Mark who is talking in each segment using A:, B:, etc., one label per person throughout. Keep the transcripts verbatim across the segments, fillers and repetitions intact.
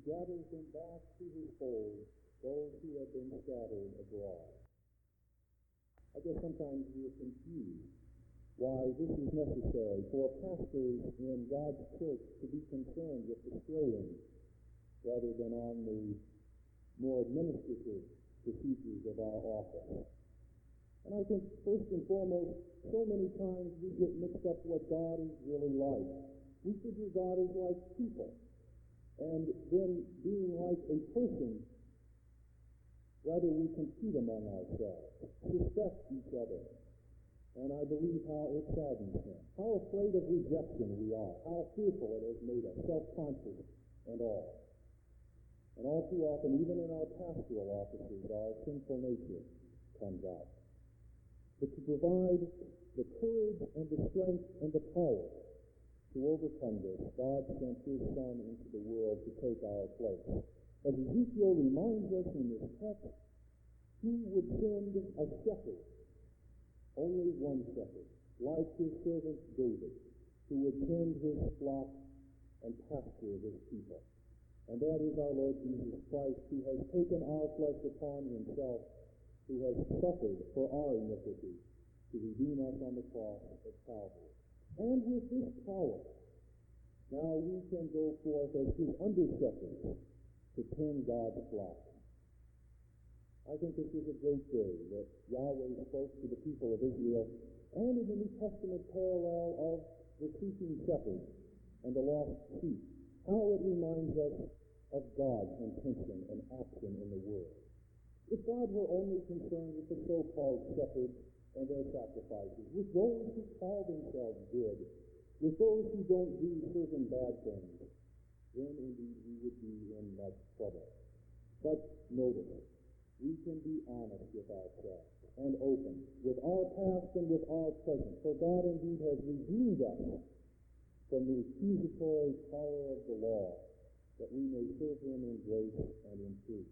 A: gathers them back to his fold, those who have been scattered abroad. I guess sometimes we are confused why this is necessary for pastors in God's church to be concerned with the straying rather than on the more administrative procedures of our office. And I think first and foremost, so many times we get mixed up what God is really like. We figure God is like people. And then being like a person, rather we compete among ourselves, suspect each other. And I believe how it saddens him. How afraid of rejection we are. How fearful it has made us, self-conscious and all. And all too often, even in our pastoral offices, our sinful nature comes out. But to provide the courage and the strength and the power to overcome this, God sent his Son into the world to take our place. As Ezekiel reminds us in this text, he would send a shepherd, only one shepherd, like his servant David, who would tend his flock and pasture his people. And that is our Lord Jesus Christ, who has taken our flesh upon himself, who has suffered for our iniquity to redeem us on the cross of Calvary. And with this power, now we can go forth as his under-shepherds to tend God's flock. I think this is a great day that Yahweh spoke to the people of Israel, and in the New Testament parallel of the seeking shepherd and the lost sheep, how it reminds us of God's intention and action in the world. If God were only concerned with the so-called shepherds and their sacrifices, with those who call themselves good, with those who don't do certain bad things, then indeed we would be in much trouble. But notice, we can be honest with ourselves and open with our past and with our present, for God indeed has redeemed us from the accusatory power of the law, that we may serve him in grace and in truth.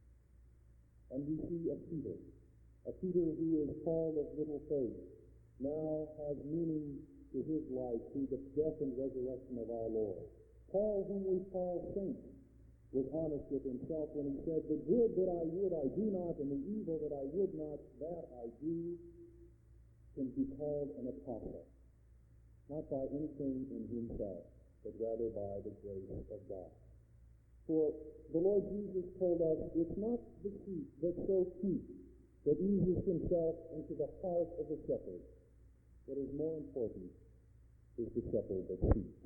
A: And we see a Peter, a Peter who is called of little faith, now has meaning to his life through the death and resurrection of our Lord. Paul, whom we call saint, was honest with himself when he said, the good that I would I do not, and the evil that I would not, that I do, can be called an apostle. Not by anything in himself, but rather by the grace of God. For the Lord Jesus told us, it's not the sheep that so cute that eases himself into the heart of the shepherd. What is more important is the shepherd that keeps.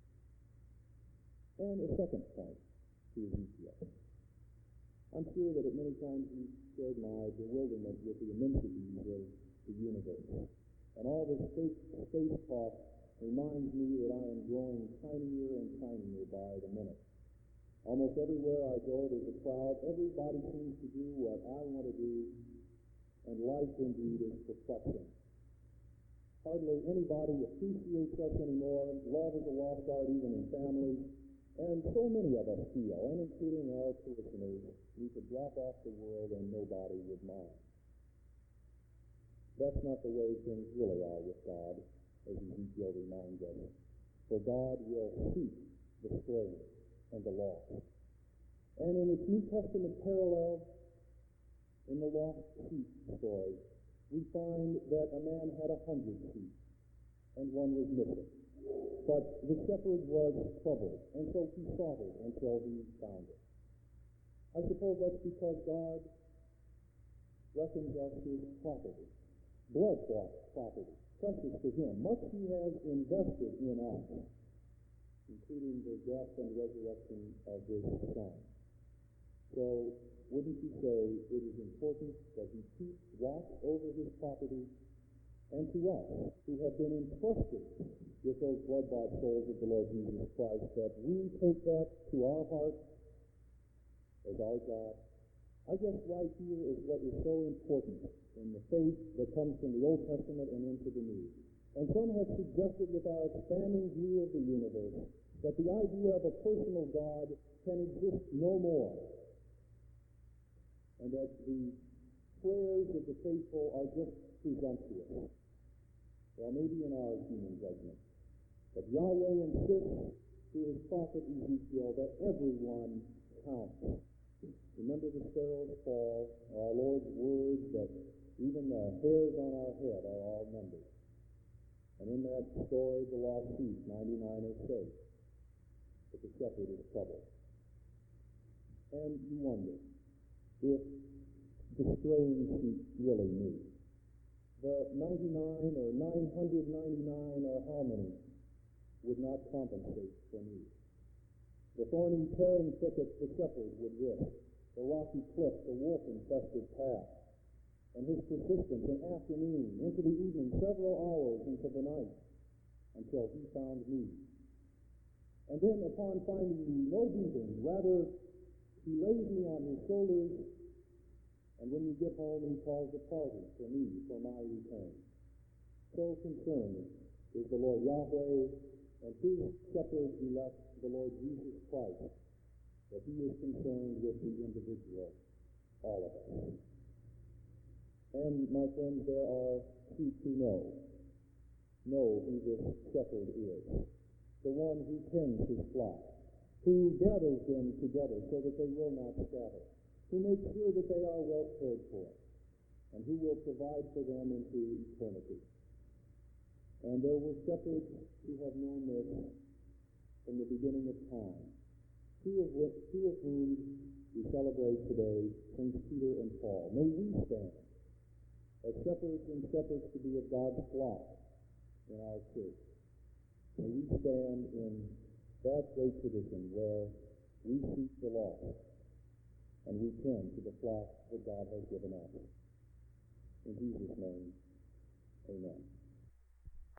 A: And a second point to Ezekiel. I'm sure that at many times you shared my bewilderment with the immensities of the universe. And all this space, space talk reminds me that I am growing tinier and tinier by the minute. Almost everywhere I go, there's a crowd. Everybody seems to do what I want to do, and life indeed is perplexing. Hardly anybody appreciates us anymore. Love is a lost art even in families. And so many of us feel, and including our parishioners, we could drop off the world and nobody would mind. That's not the way things really are with God, as Ezekiel reminds us. For God will seek the straying and the lost. And in its New Testament parallel, in the lost sheep story, we find that a man had a hundred sheep, and one was missing. But the shepherd was troubled, and so he sought it until he found it. I suppose that's because God reckons us his property, blood-bought property, precious to him. Much he has invested in us, including the death and resurrection of his Son. So, wouldn't you say it is important that he keep watch over his property? And to us, who have been entrusted with those blood-bought souls of the Lord Jesus Christ, that we take that to our heart as our God. I guess right here is what is so important in the faith that comes from the Old Testament and into the New. And some have suggested with our expanding view of the universe that the idea of a personal God can exist no more, and that the prayers of the faithful are just presumptuous. Well, maybe in our human judgment. But Yahweh insists through his prophet Ezekiel that everyone counts. Remember the sparrows fall, our Lord's words that even the hairs on our head are all numbered. And in that story, the lost sheep, ninety-nine are safe, but the shepherd is troubled. And you wonder if the straying sheep really knew. The ninety-nine or nine hundred ninety-nine or how many would not compensate for me. The thorny tearing thickets the shepherd would risk, the rocky cliff, the wolf-infested path, and his persistence in afternoon, into the evening, several hours into the night, until he found me. And then upon finding me, no beating, rather he lays me on his shoulders, and when we get home he calls a party for me, for my return. So concerned is the Lord Yahweh and his shepherd elect, the Lord Jesus Christ, that he is concerned with the individual, all of us. And, my friends, there are sheep who know, know who this shepherd is, the one who tends his flock, who gathers them together so that they will not scatter, who makes sure that they are well cared for, and who will provide for them into eternity. And there were shepherds who have known this from the beginning of time, two of, which, two of whom we celebrate today, Saints Peter and Paul. May we stand as shepherds and shepherds to be of God's flock in our church. May we stand in that great tradition where we seek the lost and we tend to the flock that God has given us. In Jesus' name, amen.